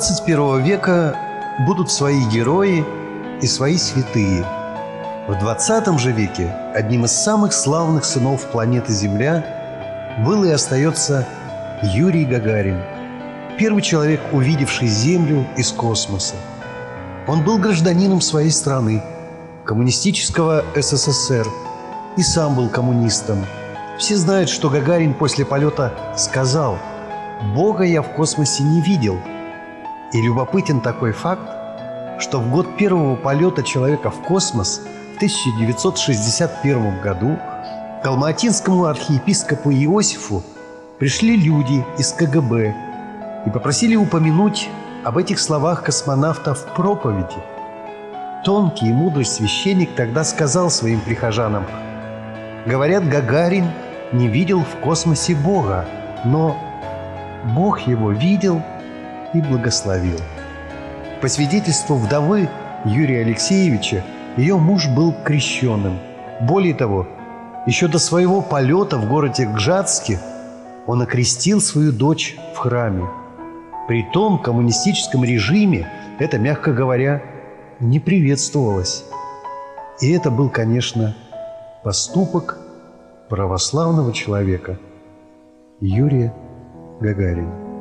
21 века будут свои герои и свои святые. В 20 же веке одним из самых славных сынов планеты Земля был и остается Юрий Гагарин, первый человек, увидевший Землю из космоса. Он был гражданином своей страны, коммунистического СССР, и сам был коммунистом. Все знают, что Гагарин после полета сказал: «Бога я в космосе не видел». И любопытен такой факт, что в год первого полета человека в космос в 1961 году к алматинскому архиепископу Иосифу пришли люди из КГБ и попросили упомянуть об этих словах космонавта в проповеди. Тонкий и мудрый священник тогда сказал своим прихожанам: «Говорят, Гагарин не видел в космосе Бога, но Бог его видел и благословил». По свидетельству вдовы Юрия Алексеевича, ее муж был крещеным. Более того, еще до своего полета в городе Гжатске он окрестил свою дочь в храме. При том коммунистическом режиме это, мягко говоря, не приветствовалось. И это был, конечно, поступок православного человека Юрия Гагарина.